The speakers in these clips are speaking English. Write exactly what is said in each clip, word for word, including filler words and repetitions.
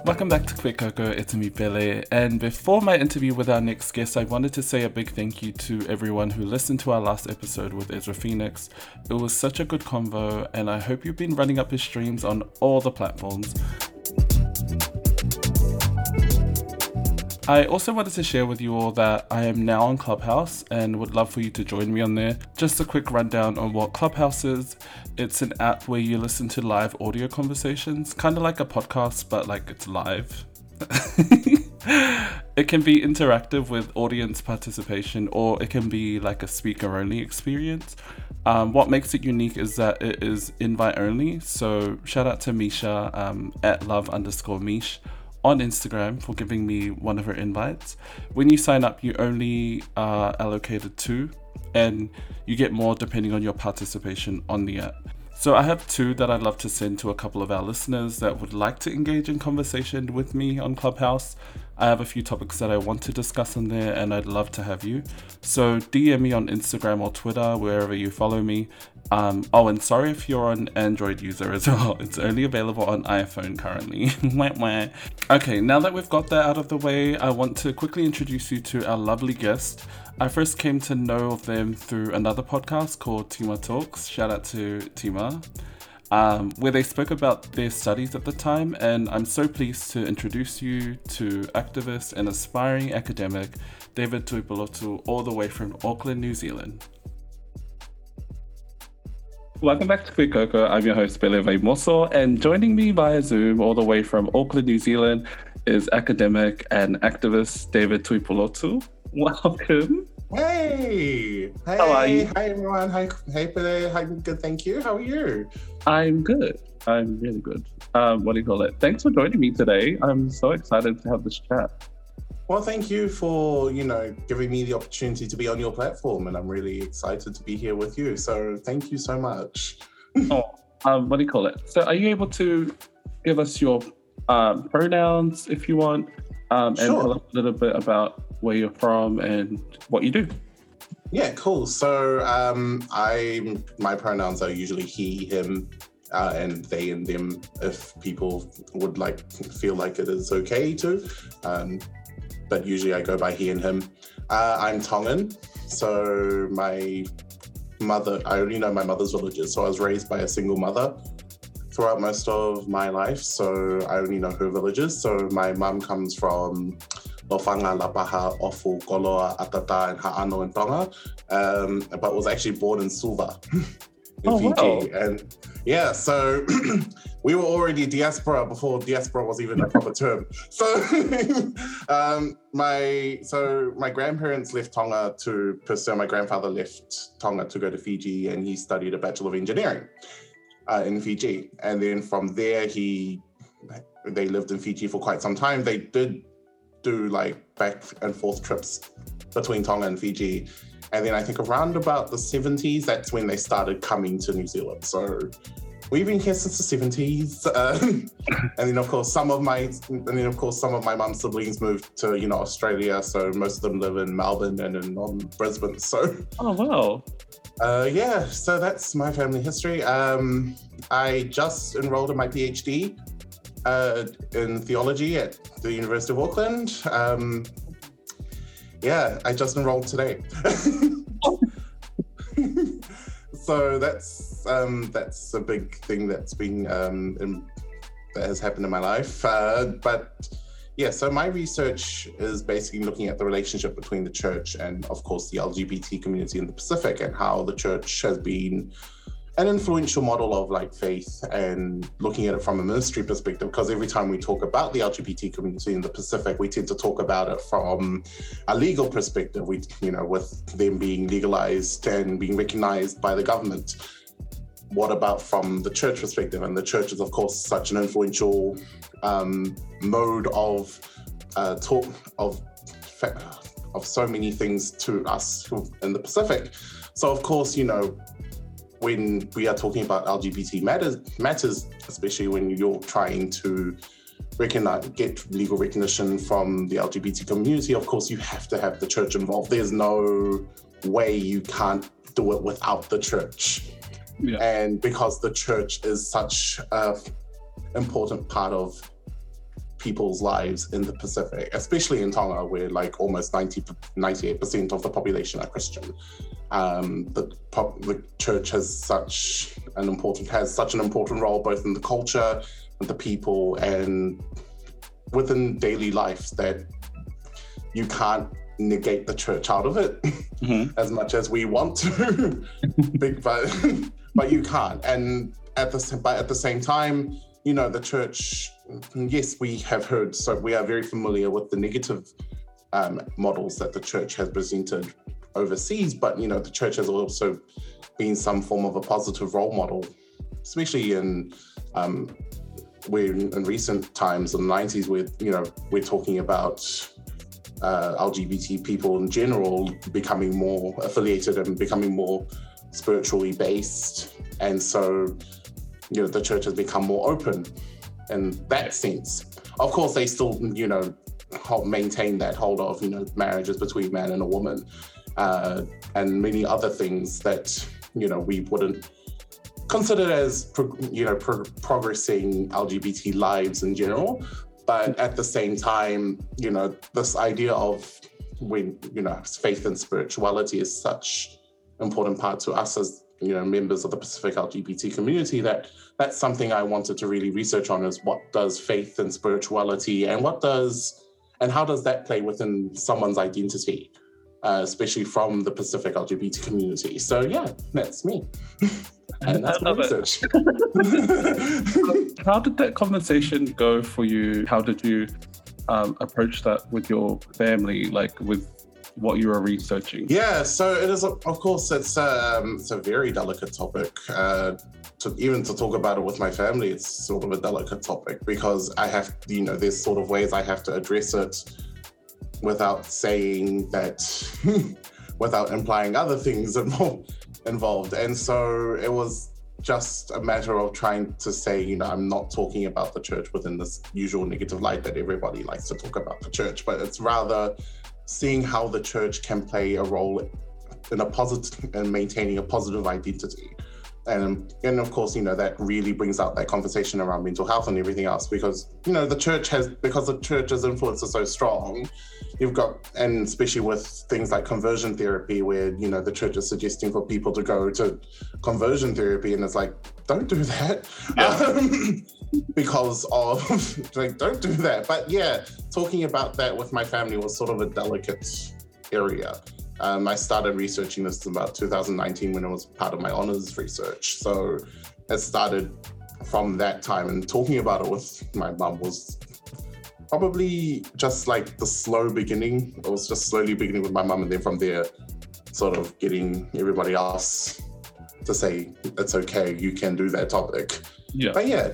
Welcome back to Quick Coco, it's me Pele, and before my interview with our next guest, I wanted to say a big thank you to everyone who listened to our last episode with Ezra Phoenix. It was such a good convo, and I hope you've been running up his streams on all the platforms. I also wanted to share with you all that I am now on Clubhouse and would love for you to join me on there. Just a quick rundown on what Clubhouse is. It's an app where you listen to live audio conversations, kind of like a podcast, but like it's live. It can be interactive with audience participation, or it can be like a speaker-only experience. Um, what makes it unique is that it is invite-only. So shout out to Misha um, at love underscore Mish on Instagram for giving me one of her invites. When you sign up, you only are allocated two, and you get more depending on your participation on the app. So I have two that I'd love to send to a couple of our listeners that would like to engage in conversation with me on Clubhouse. I have a few topics that I want to discuss on there, and I'd love to have you. So D M me on Instagram or Twitter, wherever you follow me. Um, oh, and sorry if you're an Android user as well. It's only available on iPhone currently. Okay, now that we've got that out of the way, I want to quickly introduce you to our lovely guest. I first came to know of them through another podcast called Tima Talks. Shout out to Tima. Um, where they spoke about their studies at the time, and I'm so pleased to introduce you to activist and aspiring academic David Tuipulotu, all the way from Auckland, New Zealand. Welcome back to Quick Coco. I'm your host, Pele Vaimoso, and joining me via Zoom all the way from Auckland, New Zealand is academic and activist David Tuipulotu. Welcome. Hey! Hey! How are you? Hi everyone. Hi, hey Pele. I'm good, thank you. How are you? I'm good. I'm really good. Um, what do you call it? Thanks for joining me today. I'm so excited to have this chat. Well, thank you for, you know, giving me the opportunity to be on your platform, and I'm really excited to be here with you. So thank you so much. oh, um, what do you call it? So are you able to give us your um, pronouns if you want, um, and Sure. tell us a little bit about where you're from and what you do? Yeah, cool. So um, I, my pronouns are usually he, him, uh, and they and them if people would like feel like it is okay to. Um, but usually I go by he and him. Uh, I'm Tongan, so my mother, I only know my mother's villages, so I was raised by a single mother throughout most of my life, so I only know her villages. So my mum comes from Lofanga, Lapaha, Ofu, Koloa, Atata, and Ha'ano and Tonga, um, but was actually born in Suva in Oh, Fiji. wow. And yeah, so we were already diaspora before diaspora was even a proper term. So um, my so my grandparents left Tonga to pursue, my grandfather left Tonga to go to Fiji, and he studied a Bachelor of Engineering uh, in Fiji. And then from there, he they lived in Fiji for quite some time. They did do like back and forth trips between Tonga and Fiji. And then I think around about the seventies, that's when they started coming to New Zealand. So we've been here since the seventies. Um, and then of course, some of my, and then of course, some of my mum's siblings moved to, you know, Australia. So most of them live in Melbourne and in um, Brisbane. So Oh, wow. uh, yeah, so that's my family history. Um, I just enrolled in my PhD uh, in theology at the University of Auckland. Um, yeah, I just enrolled today. So that's um, that's a big thing that's been um, in, that has happened in my life. Uh, but yeah, so my research is basically looking at the relationship between the church and, of course, the L G B T community in the Pacific, and how the church has been an influential model of like faith, and looking at it from a ministry perspective, because every time we talk about the L G B T community in the Pacific, we tend to talk about it from a legal perspective, we, you know, with them being legalized and being recognized by the government. What about from the church perspective? And the church is, of course, such an influential um, mode of uh, talk of of so many things to us in the Pacific. So, of course, you know, when we are talking about L G B T matters, matters, especially when you're trying to recognize, get legal recognition from the L G B T community, of course, you have to have the church involved. There's no way you can't do it without the church. Yeah. And because the church is such an important part of people's lives in the Pacific, especially in Tonga, where like almost ninety, ninety-eight percent of the population are Christian. Um, the, pop, the church has such an important has such an important role both in the culture, with the people, and within daily life that you can't negate the church out of it mm-hmm. as much as we want to, Big, but but you can't. And at the but at the same time, you know, the church. Yes, we have heard. So we are very familiar with the negative um, models that the church has presented overseas. But you know, the church has also been some form of a positive role model, especially in um, where in, in recent times in the nineties, where you know we're talking about. Uh, L G B T people in general becoming more affiliated and becoming more spiritually based. And so, you know, the church has become more open in that sense. Of course, they still, you know, hold, maintain that hold of, you know, marriages between man and a woman uh, and many other things that, you know, we wouldn't consider as, pro- you know, pro- progressing L G B T lives in general. But at the same time, you know, this idea of when, you know, faith and spirituality is such an important part to us as, you know, members of the Pacific L G B T community, that that's something I wanted to really research on, is what does faith and spirituality and what does, and how does that play within someone's identity, uh, especially from the Pacific L G B T community. So yeah, that's me. And that's my research. How did that conversation go for you? How did you um, approach that with your family, like with what you were researching? Yeah, so it is, of course, it's, um, it's a very delicate topic. Uh, to, even to talk about it with my family, it's sort of a delicate topic because I have, you know, there's sort of ways I have to address it without saying that, without implying other things involved. involved. And so it was just a matter of trying to say, you know, I'm not talking about the church within this usual negative light that everybody likes to talk about the church, but it's rather seeing how the church can play a role in a positive and maintaining a positive identity. And, and of course, you know, that really brings out that conversation around mental health and everything else, because, you know, the church has, because the church's influence is so strong, you've got, and especially with things like conversion therapy, where, you know, the church is suggesting for people to go to conversion therapy, and it's like, don't do that. Yeah. Um, because of, like, don't do that. But yeah, talking about that with my family was sort of a delicate area. Um, I started researching this in about two thousand nineteen when it was part of my honors research. So it started from that time, and talking about it with my mum was probably just like the slow beginning. It was just slowly beginning with my mum, and then from there, sort of getting everybody else to say, it's okay, you can do that topic. Yeah. But yeah.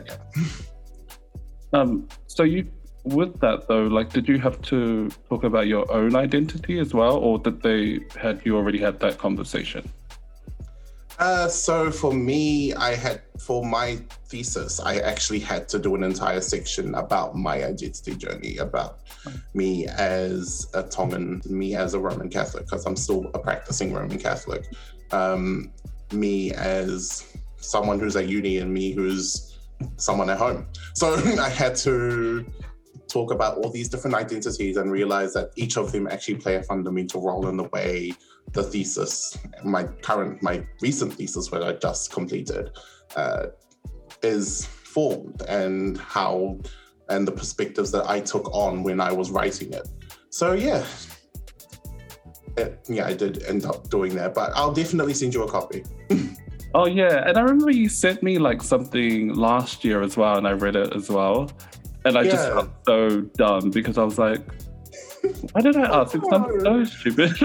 Um, so you, with that though, like, did you have to talk about your own identity as well, or did they had you already had that conversation? Uh, so for me, I had, for my thesis, I actually had to do an entire section about my identity journey, about me as a Tongan, me as a Roman Catholic, because I'm still a practicing Roman Catholic, um, me as someone who's at uni, and me who's someone at home. So I had to talk about all these different identities and realize that each of them actually play a fundamental role in the way the thesis, my current, my recent thesis, what I just completed, uh, is formed, and how, and the perspectives that I took on when I was writing it. So yeah, it, yeah, I did end up doing that, but I'll definitely send you a copy. Oh yeah, and I remember you sent me like something last year as well, and I read it as well. And I yeah. just felt so dumb because I was like, why did I ask? It's something so stupid.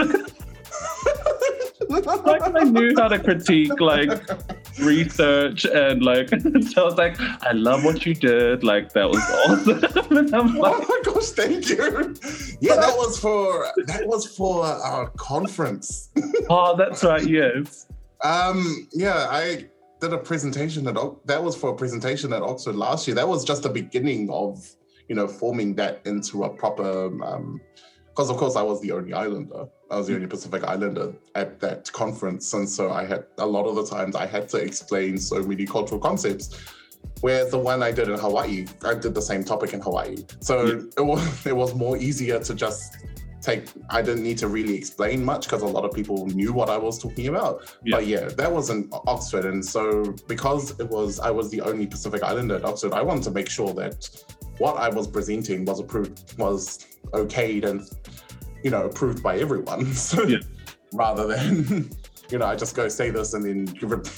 Like, I knew how to critique like research, and like, so I was like, I love what you did. Like, that was awesome. And I'm like, oh my gosh, thank you. Yeah, that was for that was for our conference. Oh, that's right. Yes. Um. Yeah, I did a presentation at that was for a presentation at Oxford last year. That was just the beginning of, you know, forming that into a proper, um, because of course I was the only Islander. I was the only Pacific Islander at that conference. And so I had, a lot of the times I had to explain so many cultural concepts Whereas the one I did in Hawaii, I did the same topic in Hawaii. So Yeah. it was it was more easier to just take, I didn't need to really explain much because a lot of people knew what I was talking about. Yeah. But yeah, that was in Oxford. And so because it was, I was the only Pacific Islander at Oxford, I wanted to make sure that what I was presenting was approved, was okayed and, you know, approved by everyone. So Yeah. rather than, you know, I just go say this and then give it,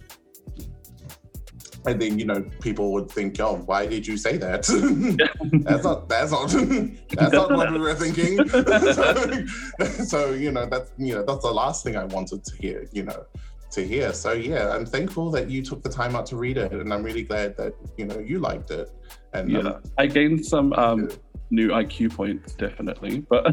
and then, you know, people would think, oh, why did you say that? that's not, that's not, that's not what we were thinking. so, so, you know, that's, you know, that's the last thing I wanted to hear, you know, to hear. So yeah, I'm thankful that you took the time out to read it. And I'm really glad that, you know, you liked it. And Yeah, um, I gained some um, new I Q points, definitely. But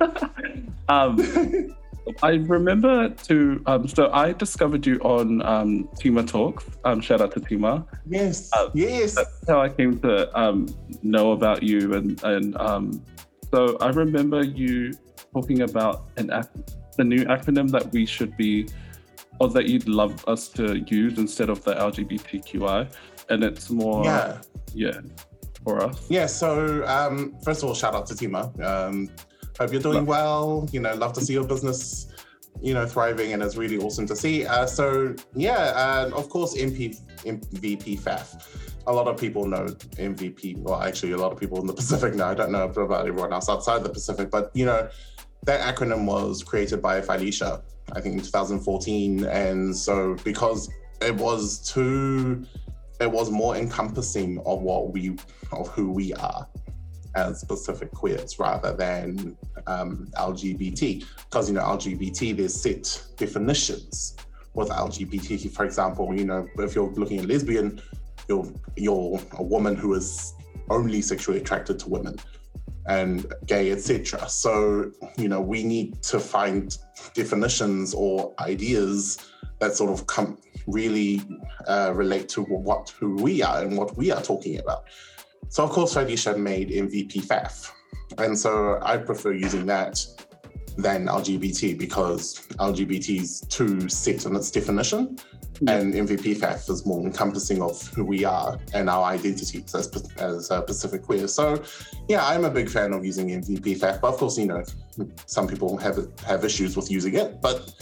um, I remember to, um, so I discovered you on um, Tima Talks. Um, shout out to Tima. yes, Uh, yes. That's how I came to um, know about you. And, and um, so I remember you talking about an ac- the new acronym that we should be, or that you'd love us to use instead of the L G B T Q I. And it's more, Yeah. yeah, for us. Yeah, so um, first of all, shout out to Tima. Um, hope you're doing well. You know, love to see your business, you know, thriving, and it's really awesome to see. Uh, so yeah, and of course, M P, M V P F A F. A lot of people know M V P. Well, actually, a lot of people in the Pacific know. I don't know about everyone else outside the Pacific, but you know, that acronym was created by Felicia, I think in two thousand fourteen, and so because it was too. It was more encompassing of what we, of who we are as Pacific queers rather than um, L G B T. Because, you know, L G B T, there's set definitions with L G B T. For example, you know, if you're looking at lesbian, you're, you're a woman who is only sexually attracted to women, and gay, et cetera. So, you know, we need to find definitions or ideas that sort of come really uh, relate to what who we are and what we are talking about. So of course, Felicia made M V P F A F. And so I prefer using that than L G B T because L G B T is too set in its definition, yeah. And M V P F A F is more encompassing of who we are and our identities as, as uh, Pacific queer. So yeah, I'm a big fan of using M V P F A F, but of course, you know, some people have have issues with using it, but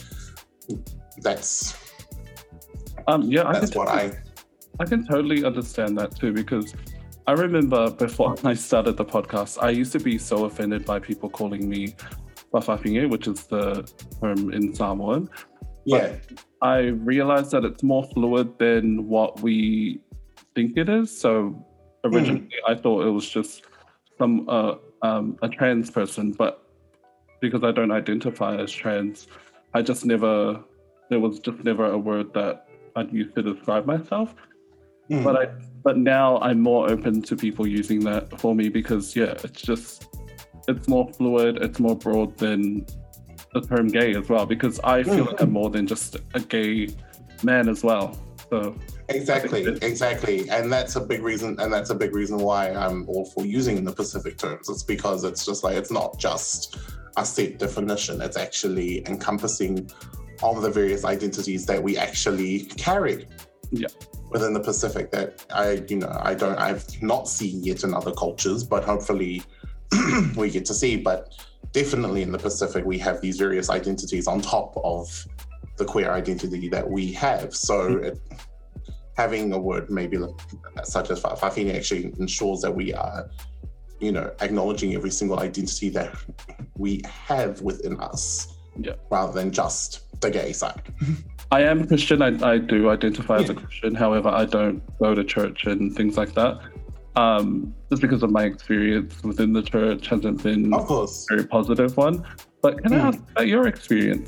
that's Um, yeah, I That's can what totally, I... I can totally understand that too, because I remember before I started the podcast, I used to be so offended by people calling me Whawhawhinge, which is the term in Samoan. Yeah. But I realized that it's more fluid than what we think it is. So originally mm. I thought it was just some uh, um, a trans person, but because I don't identify as trans, I just never, there was just never a word that I'd use to describe myself. Mm. But I, but now I'm more open to people using that for me because yeah, it's just, it's more fluid, it's more broad than the term gay as well, because I feel mm. like I'm more than just a gay man as well. So exactly, exactly. And that's a big reason, and that's a big reason why I'm all for using the Pacific terms. It's because it's just like, it's not just a set definition, it's actually encompassing all the various identities that we actually carry yeah. within the Pacific that I, you know, I don't, I've not seen yet in other cultures, but hopefully we get to see. But definitely in the Pacific, we have these various identities on top of the queer identity that we have. So mm-hmm. it, having a word maybe such as Whawhawhinge actually ensures that we are, you know, acknowledging every single identity that we have within us, yeah. rather than just the gay side. I am Christian. I, I do identify yeah. as a Christian. However, I don't go to church and things like that. Um, just because of my experience within the church hasn't been of course. a very positive one. But can mm. I ask about your experience?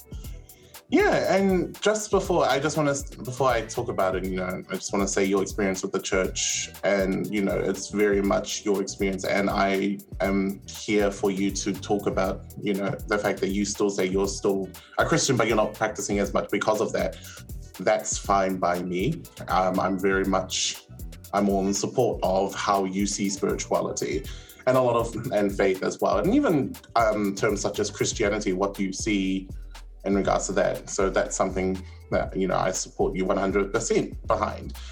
Yeah, and just before I just want to before I talk about it, you know, I just want to say your experience with the church, and you know, it's very much your experience, and I am here for you to talk about, you know, the fact that you still say you're still a Christian, but you're not practicing as much because of that. That's fine by me. Um, I'm very much, I'm all in support of how you see spirituality, and a lot of and faith as well, and even um, terms such as Christianity. What do you see in regards to that? So that's something that, you know, I support you one hundred percent behind.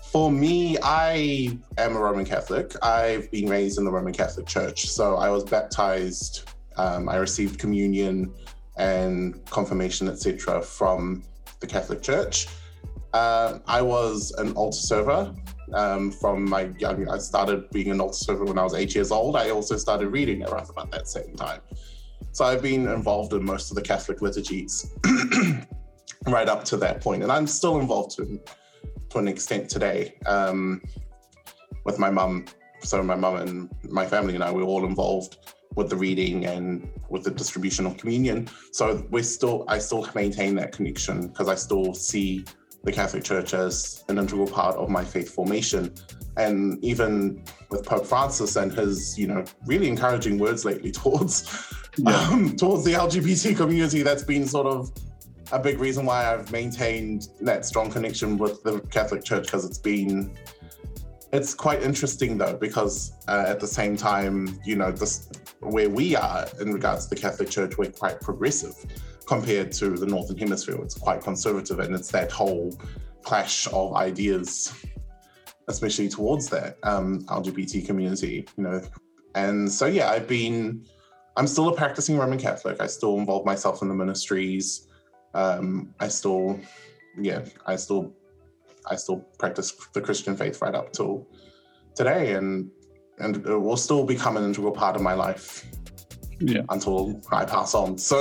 For me, I am a Roman Catholic. I've been raised in the Roman Catholic Church. So I was baptized, um, I received communion and confirmation, et cetera, from the Catholic Church. Uh, I was an altar server um, from my young, I started being an altar server when I was eight years old. I also started reading around about that same time. So I've been involved in most of the Catholic liturgies right up to that point. And I'm still involved to, to an extent today um, with my mum. So my mum and my family and I, we're all involved with the reading and with the distribution of communion. So we're still, I still maintain that connection because I still see the Catholic Church as an integral part of my faith formation. And even with Pope Francis and his, you know, really encouraging words lately towards, yeah. um, towards the L G B T community, that's been sort of a big reason why I've maintained that strong connection with the Catholic Church, because it's been, it's quite interesting though, because uh, at the same time, you know, this, where we are in regards to the Catholic Church, we're quite progressive compared to the Northern Hemisphere. It's quite conservative, and it's that whole clash of ideas, especially towards that um, L G B T community, you know. And so, yeah, I've been, I'm still a practicing Roman Catholic. I still involve myself in the ministries. Um, I still, yeah, I still, I still practice the Christian faith right up till today, and and it will still become an integral part of my life, yeah, until I pass on. So,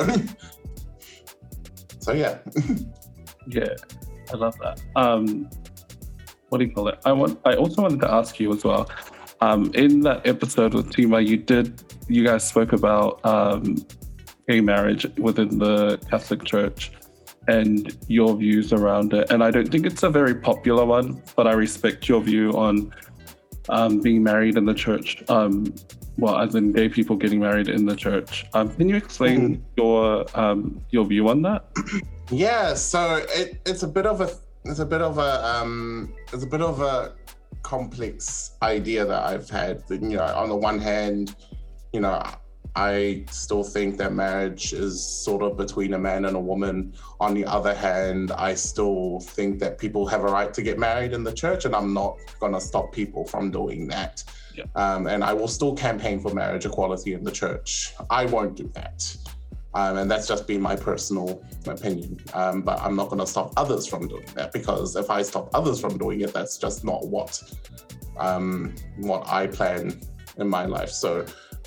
so yeah, yeah, I love that. Um, what do you call it? I want. I also wanted to ask you as well. Um, in that episode with Tima, you did, you guys spoke about um, gay marriage within the Catholic Church and your views around it. And I don't think it's a very popular one, but I respect your view on um, being married in the church. Um, well, as in gay people getting married in the church. Um, can you explain mm. your um, your view on that? Yeah, so it, it's a bit of a it's a bit of a um, it's a bit of a complex idea that I've had. You know, on the one hand, you know, I still think that marriage is sort of between a man and a woman. On the other hand, I still think that people have a right to get married in the church, and I'm not going to stop people from doing that. Yeah. Um, and I will still campaign for marriage equality in the church. I won't do that. Um, and that's just been my personal opinion. Um, but I'm not going to stop others from doing that, because if I stop others from doing it, that's just not what, um, what I plan in my life. So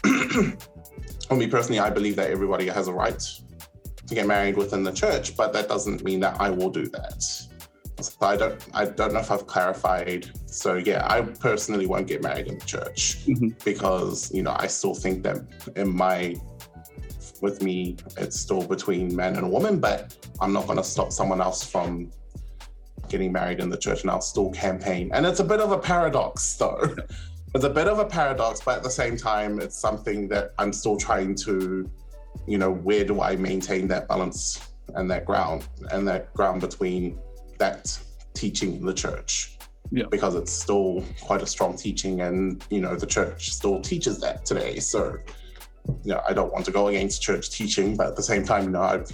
for me personally, I believe that everybody has a right to get married within the church, but that doesn't mean that I will do that. So I don't, I don't know if I've clarified. So yeah, I personally won't get married in the church mm-hmm. because, you know, I still think that in my, with me, it's still between man and a woman, but I'm not going to stop someone else from getting married in the church, and I'll still campaign. And it's a bit of a paradox though. It's a bit of a paradox, but at the same time, it's something that I'm still trying to, you know, where do I maintain that balance and that ground and that ground between that teaching in the church? Yeah. Because it's still quite a strong teaching, and, you know, the church still teaches that today. So, you know, I don't want to go against church teaching, but at the same time, you know, I,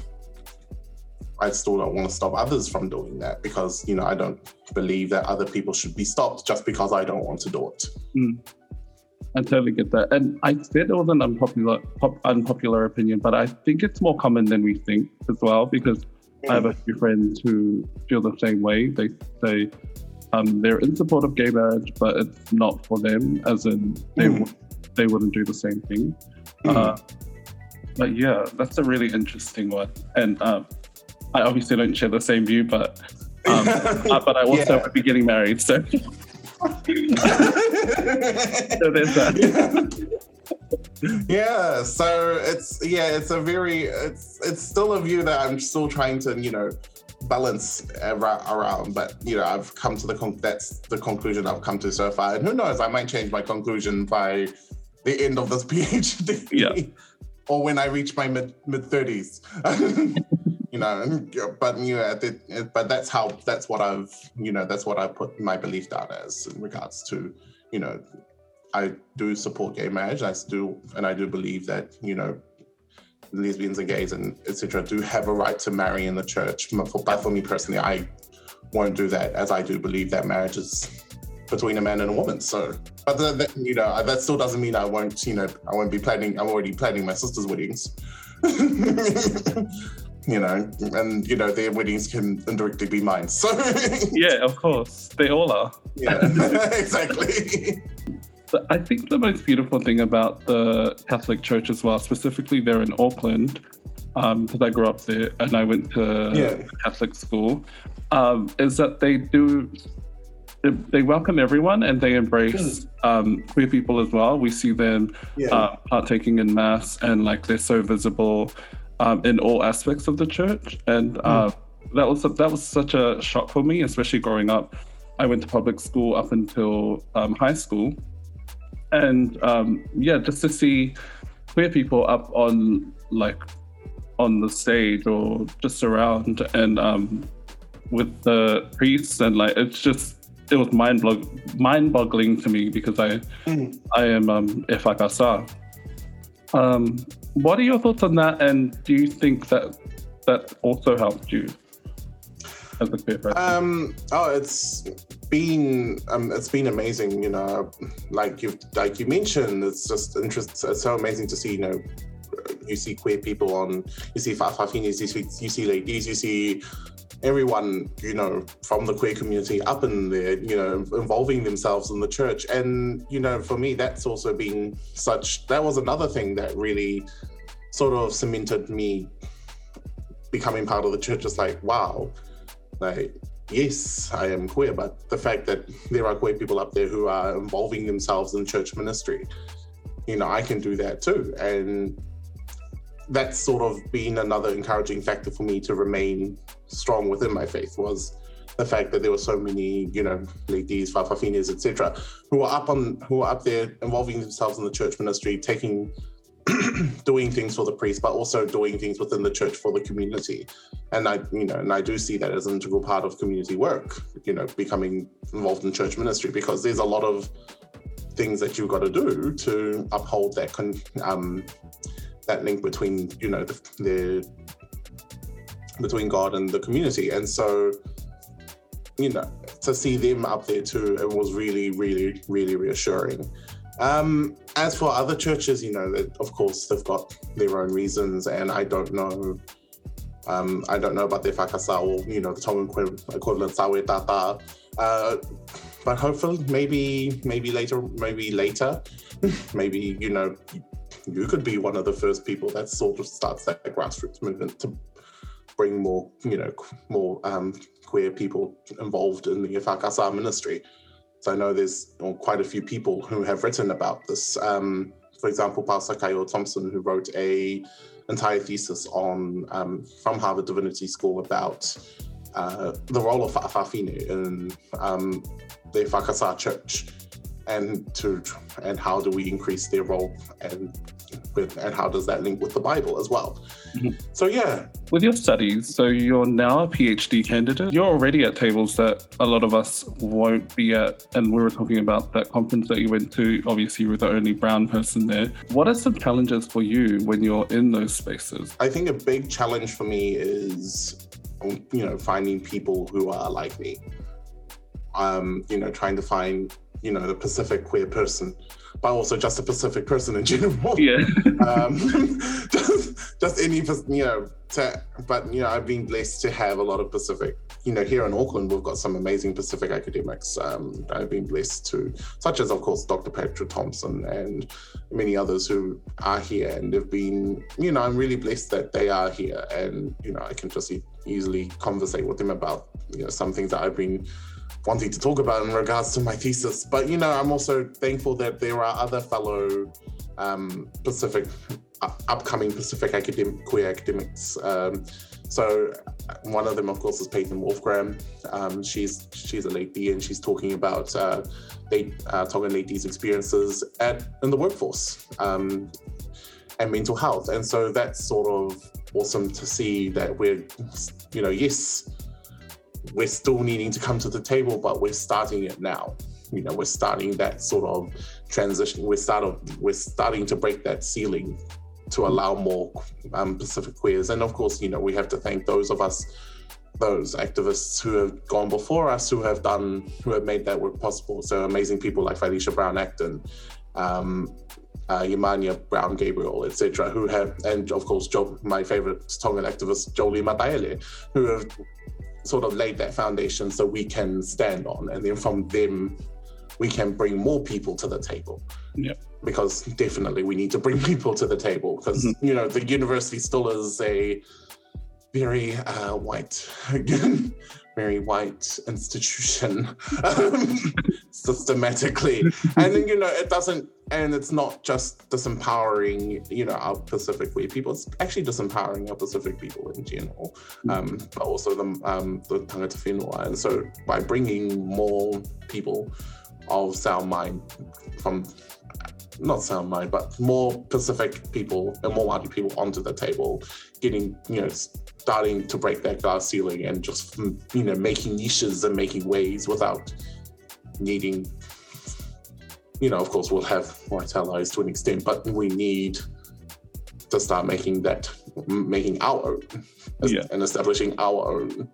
I still don't want to stop others from doing that, because, you know, I don't believe that other people should be stopped just because I don't want to do it. Mm. I totally get that. And I said it was an unpopular, pop, unpopular opinion, but I think it's more common than we think as well, because mm. I have a few friends who feel the same way. They say um, they're in support of gay marriage, but it's not for them, as in they, mm. w- they wouldn't do the same thing. Mm. Uh, but yeah, that's a really interesting one. And um, I obviously don't share the same view, but um, uh, but I also yeah. would be getting married, so, so there's that. Yeah, so it's yeah, it's a very it's it's still a view that I'm still trying to, you know, balance around. But, you know, I've come to the con- that's the conclusion I've come to so far, and who knows, I might change my conclusion by the end of this PhD, yeah. or when I reach my mid mid thirties. You know, but you know, but that's how that's what I've you know that's what I put my belief down as in regards to, you know, I do support gay marriage. I do, and I do believe that, you know, lesbians and gays and et cetera do have a right to marry in the church. But for, but for me personally, I won't do that, as I do believe that marriage is between a man and a woman. So, but the, the, you know, that still doesn't mean I won't, you know, I won't be planning. I'm already planning my sister's weddings. You know, and you know their weddings can indirectly be mine. So yeah, of course, they all are. Yeah, exactly. But I think the most beautiful thing about the Catholic Church as well, specifically there in Auckland, because um, I grew up there and I went to yeah. Catholic school, um, is that they do. They welcome everyone and they embrace um, queer people as well. We see them yeah. uh, partaking in mass, and like they're so visible um, in all aspects of the church. And uh, mm. that was that was such a shock for me, especially growing up. I went to public school up until um, high school, and um, yeah, just to see queer people up on like on the stage or just around, and um, with the priests, and like it's just. It was mind mind boggling to me because I mm. I am um, e whakasā. Um What are your thoughts on that? And do you think that that also helped you as a queer person? Um, oh, it's been um, it's been amazing. You know, like you like you mentioned, it's just interesting. It's so amazing to see. You know, you see queer people on. You see whawhawhinis, you see you see ladies, you see. Everyone, you know, from the queer community up in there, you know, involving themselves in the church. And, you know, for me, that's also been such, that was another thing that really sort of cemented me becoming part of the church. It's like, wow, like, yes, I am queer, but the fact that there are queer people up there who are involving themselves in church ministry, you know, I can do that too. And that's sort of been another encouraging factor for me to remain strong within my faith, was the fact that there were so many, you know, ladies, whawhawhinis, et cetera, who are up on, who are up there involving themselves in the church ministry, taking, doing things for the priest, but also doing things within the church for the community. And I, you know, and I do see that as an integral part of community work, you know, becoming involved in church ministry, because there's a lot of things that you've got to do to uphold that, con- um, that link between, you know, the, the between God and the community. And so, you know, to see them up there too, it was really, really, really reassuring. Um, as for other churches, you know, that of course they've got their own reasons, and I don't know, um, I don't know about their whakasā, or, you know, the Tongan equivalent sawe tata. Uh, but hopefully, maybe, maybe later, maybe later, maybe, you know, you could be one of the first people that sort of starts that grassroots movement to bring more, you know, more um, queer people involved in the whakasā ministry. So I know there's quite a few people who have written about this. Um, for example, Pastor Kaio Thompson, who wrote a entire thesis on um, from Harvard Divinity School about uh, the role of whawhawhine in um, the whakasā church, and to and how do we increase their role, and with and how does that link with the Bible as well. Mm-hmm. So yeah. With your studies, so you're now a PhD candidate, you're already at tables that a lot of us won't be at, and we were talking about that conference that you went to, obviously you were the only brown person there. What are some challenges for you when you're in those spaces? I think a big challenge for me is, you know, finding people who are like me. Um, you know, trying to find, you know, the Pacific queer person, but also just a Pacific person in general. Yeah. um, just, just any, you know, to, but, you know, I've been blessed to have a lot of Pacific, you know, here in Auckland, we've got some amazing Pacific academics. Um, I've been blessed to, such as, of course, Doctor Patrick Thompson and many others who are here, and they've been, you know, I'm really blessed that they are here, and, you know, I can just e- easily conversate with them about, you know, some things that I've been wanting to talk about in regards to my thesis. But, you know, I'm also thankful that there are other fellow um, Pacific, uh, upcoming Pacific academic, queer academics. Um, so one of them, of course, is Peyton Wolfgram. Um, she's she's a lady, and she's talking about uh, they, uh, Tongan ladies' experiences at in the workforce um, and mental health. And so that's sort of awesome to see that we're, you know, yes, we're still needing to come to the table, but we're starting it now. You know, we're starting that sort of transition. We're start of, we're starting to break that ceiling to allow more um, Pacific queers. And of course, you know, we have to thank those of us those activists who have gone before us, who have done, who have made that work possible. So amazing people like Felicia Brown Acton, um, uh, Yamania Brown Gabriel, et cetera, who have, and of course, jo- my favorite Tongan activist, Jolie Mataele, who have sort of laid that foundation so we can stand on. And then from them, we can bring more people to the table. Yep. Because definitely we need to bring people to the table because, mm-hmm. you know, the university still is a very uh, white, very white institution um, systematically. And then, you know, it doesn't, and it's not just disempowering, you know, our Pacific queer people, it's actually disempowering our Pacific people in general, um, but also the, um, the tangata whenua. And so by bringing more people of sound mind from, not sound mind, but more Pacific people and more Māori people onto the table, getting, you know, starting to break that glass ceiling and just, you know, making niches and making ways without needing, you know, of course, we'll have white allies to an extent, but we need to start making that, making our own, yeah. and establishing our own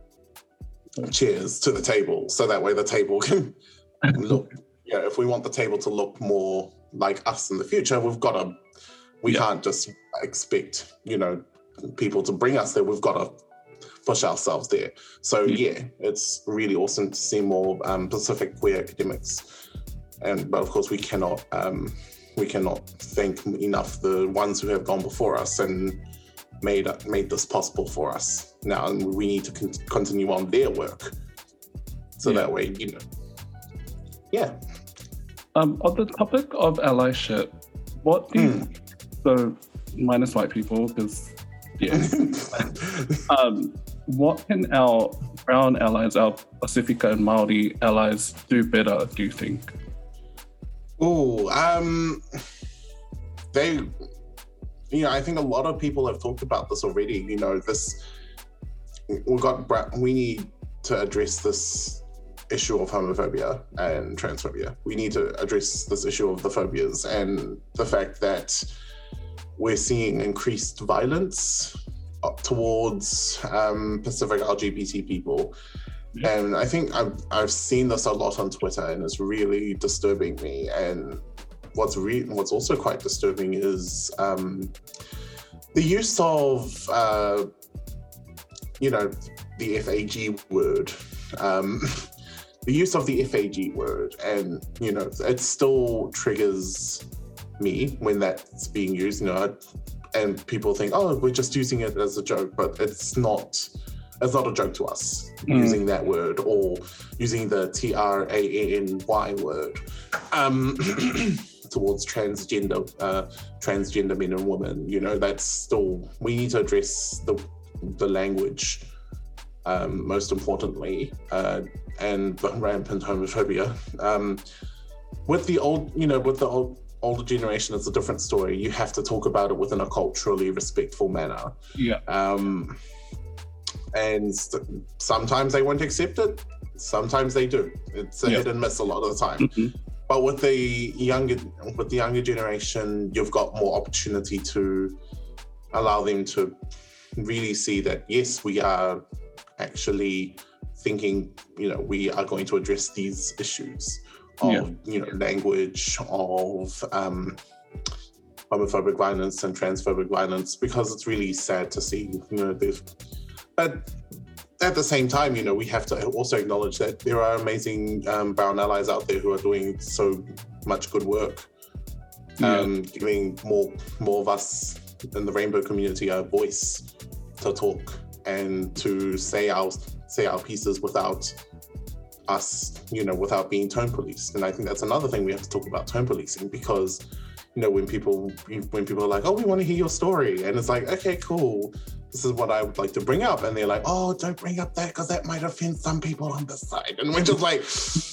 chairs to the table. So that way the table can look, you know, if we want the table to look more like us in the future, we've got to, we yeah. can't just expect, you know, people to bring us there. We've got to push ourselves there. So yeah, yeah it's really awesome to see more um, Pacific queer academics. And but of course we cannot um, we cannot thank enough the ones who have gone before us and made made this possible for us. Now and we need to con- continue on their work. So yeah. that way, you know, yeah. Um, on the topic of allyship, what do you, mm. so minus white people, because, yeah. um, what can our brown allies, our Pacifica and Māori allies do better, do you think? Oh, um, they, you know, I think a lot of people have talked about this already. You know, this, we've got, we need to address this issue of homophobia and transphobia. We need to address this issue of the phobias and the fact that we're seeing increased violence towards um, Pacific L G B T people. Yeah. And I think I've, I've seen this a lot on Twitter and it's really disturbing me. And what's re- what's also quite disturbing is um, the use of, uh, you know, the F A G word. Um, the use of the F A G word, and, you know, it still triggers me when that's being used, you know, and people think, oh, we're just using it as a joke, but it's not, it's not a joke to us, mm. using that word or using the T R A N Y word um, towards transgender, uh, transgender men and women. You know, that's still, we need to address the the language, um, most importantly, uh, and the rampant homophobia. Um, with the old, you know, with the old, older generation, it's a different story. You have to talk about it within a culturally respectful manner. Yeah. Um, and st- sometimes they won't accept it. Sometimes they do. It's a yeah. hit and miss a lot of the time. Mm-hmm. But with the younger, with the younger generation, you've got more opportunity to allow them to really see that, yes, we are actually thinking, you know, we are going to address these issues of, yeah. you know, language, of um, homophobic violence and transphobic violence, because it's really sad to see, you know, they've, but at the same time, you know, we have to also acknowledge that there are amazing um, brown allies out there who are doing so much good work, um, yeah. giving more, more of us in the rainbow community a voice to talk and to say our say our pieces without us, you know, without being tone policed. And I think that's another thing we have to talk about, tone policing, because, you know, when people when people are like, oh, we want to hear your story, and it's like, okay, cool, this is what I would like to bring up, and they're like, oh, don't bring up that because that might offend some people on this side, and we're just like,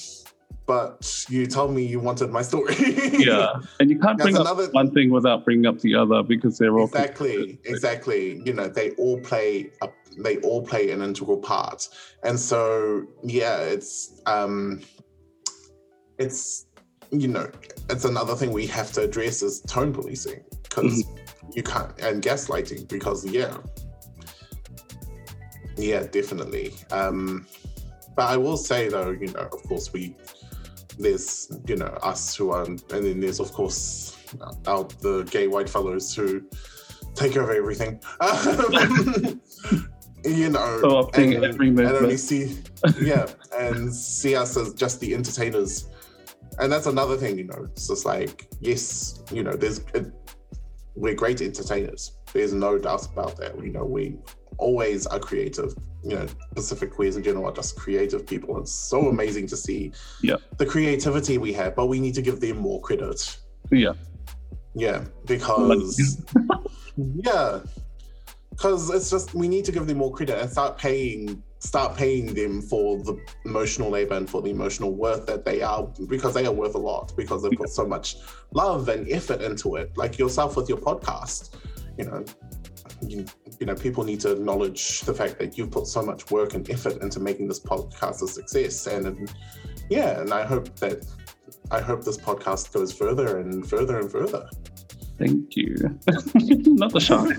but you told me you wanted my story. Yeah, and you can't bring up another... one thing without bringing up the other, because they're all exactly, exactly. You know, they all play a, they all play an integral part, and so yeah, it's um, it's you know, it's another thing we have to address is tone policing, because mm-hmm. you can't, and gaslighting, because yeah, Yeah, definitely. Um, but I will say though, you know, of course we, there's, you know, us who are, and then there's of course our, the gay white fellows who take over everything. Um, you know, So and, every and only movement. see, yeah, and see us as just the entertainers. And that's another thing, you know, it's just like, yes, you know, there's, it, we're great entertainers. There's no doubt about that. You know, we always are creative. You know, Pacific queers in general are just creative people. It's so amazing to see Yeah. the creativity we have, but we need to give them more credit. Yeah. Yeah, because, yeah, because it's just, we need to give them more credit and start paying start paying them for the emotional labor and for the emotional worth that they are, because they are worth a lot, because they've put so much love and effort into it. Like yourself with your podcast, you know, you, you know, people need to acknowledge the fact that you've put so much work and effort into making this podcast a success. And, and yeah, and I hope that, I hope this podcast goes further and further and further. Thank you. Not the shark.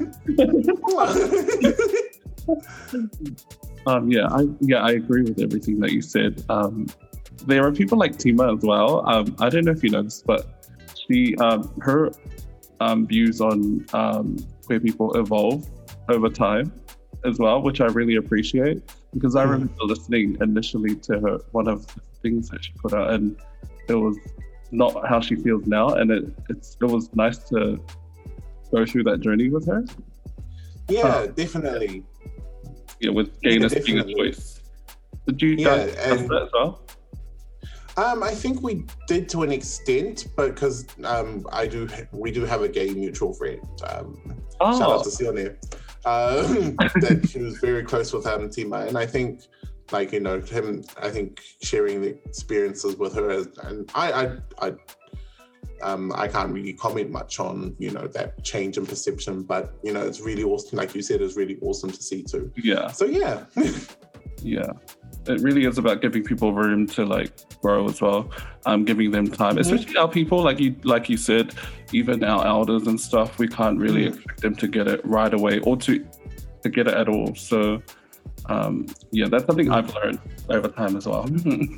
Um, yeah, I yeah I agree with everything that you said. Um, there are people like Tima as well. Um, I don't know if you know this, but she um, her um, views on um, queer people evolve over time as well, which I really appreciate, because I remember listening initially to her, one of the things that she put out, and it was not how she feels now, and it it's it was nice to go through that journey with her. Yeah, uh, definitely. Yeah, with gayness Yeah, being a definitely. choice. Did you Yeah, guys discuss and- that as well? Um, I think we did to an extent, but because um, I do, we do have a gay mutual friend. Um, Oh, Shout out to Sione. Um, that she was very close with um, Tima, and I think, like you know, him. I think sharing the experiences with her, as, and I, I, I, um, I can't really comment much on you know that change in perception, but you know, it's really awesome. Like you said, it's really awesome to see too. yeah, So yeah, yeah. It really is about giving people room to like grow as well. Um, giving them time, especially our people, like you, like you said, even our elders and stuff. We can't really Mhm. expect them to get it right away or to to get it at all. So, um, yeah, that's something I've learned over time as well.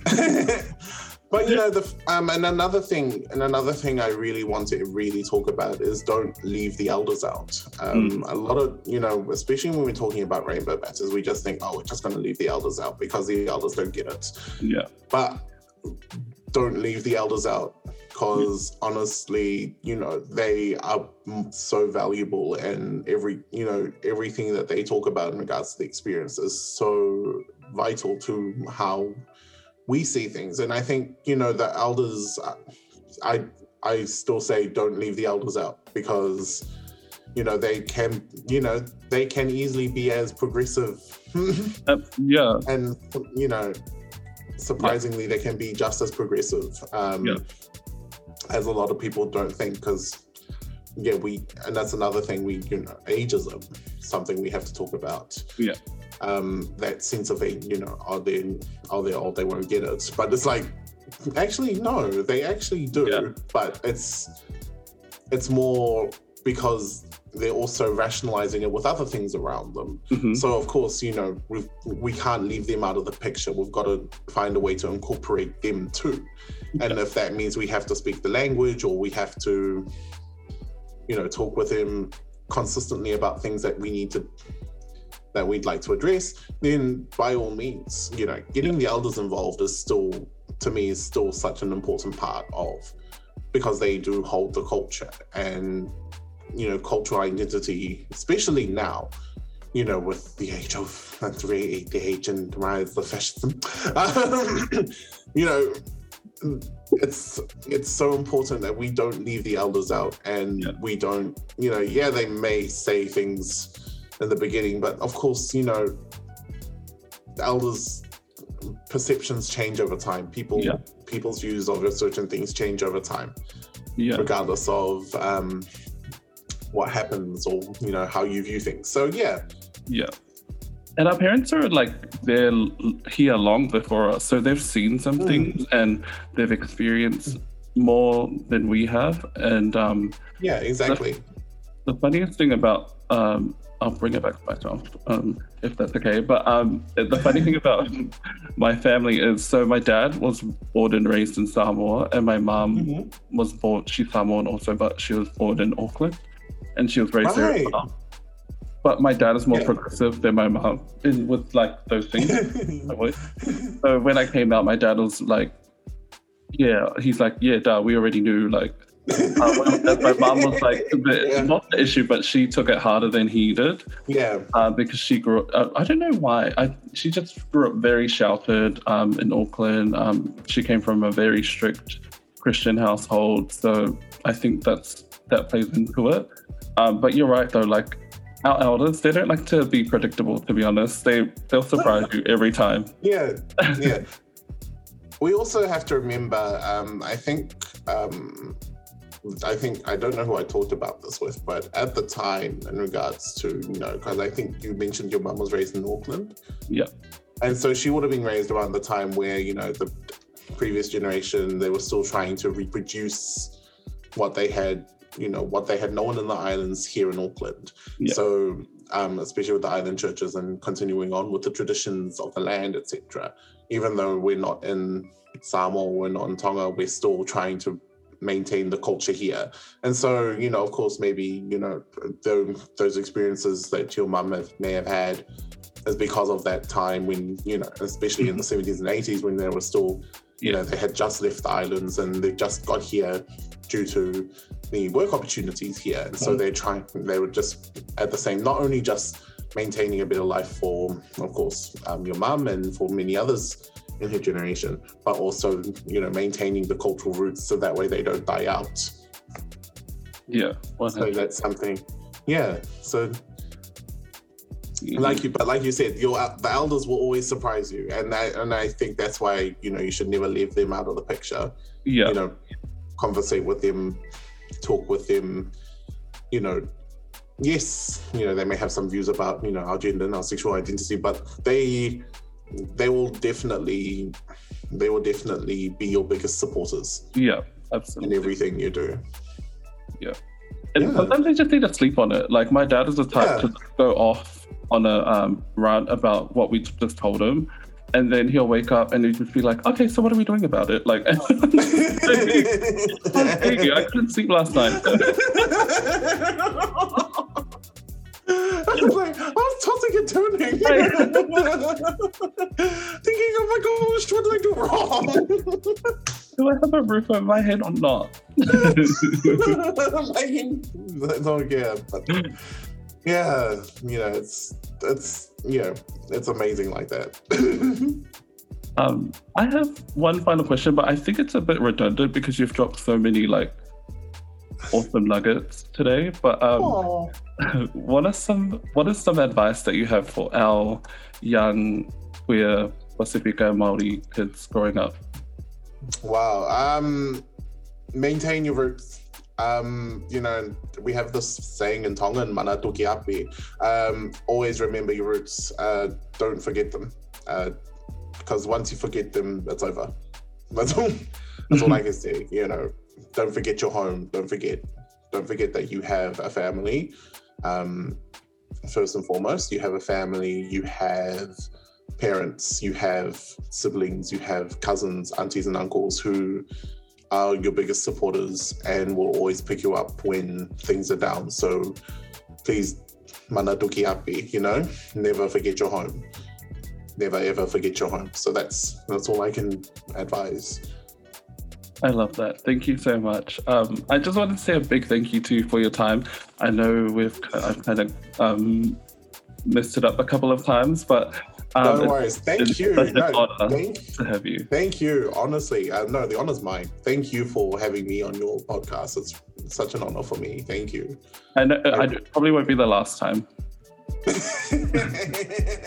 but you know the um and another thing and another thing I really want to really talk about is don't leave the elders out. Um a lot of you know especially when we're talking about rainbow matters, we just think, oh, we're just going to leave the elders out because the elders don't get it. Yeah, But don't leave the elders out, because honestly, you know, they are so valuable, and every you know everything that they talk about in regards to the experience is so vital to how we see things. And I think you know the elders, I I still say don't leave the elders out, because you know they can you know they can easily be as progressive uh, yeah, and you know surprisingly they can be just as progressive um Yeah. as a lot of people don't think, because yeah we and that's another thing, we you know ageism, something we have to talk about. Yeah. Um that sense of a you know are they are they old, they won't get it, but it's like actually no, they actually do. Yeah. But it's it's more because they're also rationalizing it with other things around them. Mhm. So of course, you know, we we can't leave them out of the picture. We've got to find a way to incorporate them too. And if that means we have to speak the language, or we have to, you know, talk with them consistently about things that we need to, that we'd like to address, then by all means, you know, getting the elders involved is still, to me, is still such an important part of, because they do hold the culture and, you know, cultural identity, especially now, you know, with the age of the age and the rise of fascism. Um, you know, it's it's so important that we don't leave the elders out, and Yeah. we don't, you know, yeah, they may say things in the beginning, but of course, you know, the elders' perceptions change over time. People, Yeah. people's views of certain things change over time, yeah, regardless of um, what happens, or you know how you view things. So yeah, yeah. And our parents are like, they're l- here long before us, so they've seen some Mm. things and they've experienced more than we have. And um, yeah, exactly. the funniest thing about um, I'll bring it back to myself, um, if that's okay. But um, the funny thing about my family is, so my dad was born and raised in Samoa, and my mom mm-hmm. was born, she's Samoan also, but she was born in Auckland, and she was raised right. there as well. But my dad is more yeah. progressive than my mom in with like those things. So when I came out, my dad was like, yeah, he's like, yeah, dad, we already knew, like, uh, my mom was like, the, yeah. not the issue, but she took it harder than he did. Yeah. Uh, because she grew up, uh, I don't know why, I, she just grew up very sheltered um, in Auckland. Um, she came from a very strict Christian household. So I think that's that plays into it. Um, but you're right, though, like, our elders, they don't like to be predictable, to be honest. They, they'll surprise you every time. Yeah, yeah. We also have to remember, um, I think, um, I think, I don't know who I talked about this with, but at the time, in regards to, you know, because I think you mentioned your mum was raised in Auckland. Yeah. And so she would have been raised around the time where, you know, the previous generation, they were still trying to reproduce what they had, you know, what they had known in the islands here in Auckland. Yeah. So, um, especially with the island churches and continuing on with the traditions of the land, et cetera. Even though we're not in Samoa, we're not in Tonga, we're still trying to maintain the culture here. And so, you know, of course, maybe, you know, the, those experiences that your mum have, may have had is because of that time when, you know, especially in the seventies and eighties when they were still, you know, they had just left the islands and they just got here due to the work opportunities here. And so they're trying, they were just at the same, not only just maintaining a better life for, of course, um, your mum and for many others in her generation, but also, you know, maintaining the cultural roots so that way they don't die out. Yeah. one hundred So that's something, yeah. So mm-hmm. like you, but like you said, your the elders will always surprise you. And I, and I think that's why, you know, you should never leave them out of the picture. Yeah. You know, conversate with them, talk with them, you know, yes, you know, they may have some views about, you know, our gender and our sexual identity, but they they will definitely they will definitely be your biggest supporters. Yeah, absolutely. In everything you do. Yeah. And yeah. sometimes they just need to sleep on it. Like my dad is the type yeah. to go off on a um, rant about what we just told him. And then he'll wake up and he'll just be like, okay, so what are we doing about it? Like, I couldn't sleep last night. I was like, I was tossing and turning. Thinking, oh my gosh, what did I do wrong? Do I have a roof over my head or not? So, yeah, but yeah, you know, it's, it's, you know, it's amazing like that. um, I have one final question, but I think it's a bit redundant because you've dropped so many like awesome nuggets today. But um, what are some what is some advice that you have for our young queer Pacifica Māori kids growing up? Wow, um, maintain your roots. Um, you know, we have this saying in Tongan, mana toki api, um, always remember your roots, uh, don't forget them, uh, because once you forget them, it's over. That's all, that's all I can say, you know, don't forget your home, don't forget, don't forget that you have a family, um, first and foremost, you have a family, you have parents, you have siblings, you have cousins, aunties and uncles who are your biggest supporters and will always pick you up when things are down. So please, mana toki api, you know, never forget your home. Never ever forget your home. So that's that's all I can advise. I love that. Thank you so much. Um, I just wanted to say a big thank you to you for your time. I know we've I've kind of um, messed it up a couple of times, but Um, no worries. Thank it's you. Such an no, honor thank, to have you. Thank you. Honestly, uh, no, the honor's mine. Thank you for having me on your podcast. It's such an honor for me. Thank you. I know I, I probably won't be the last time.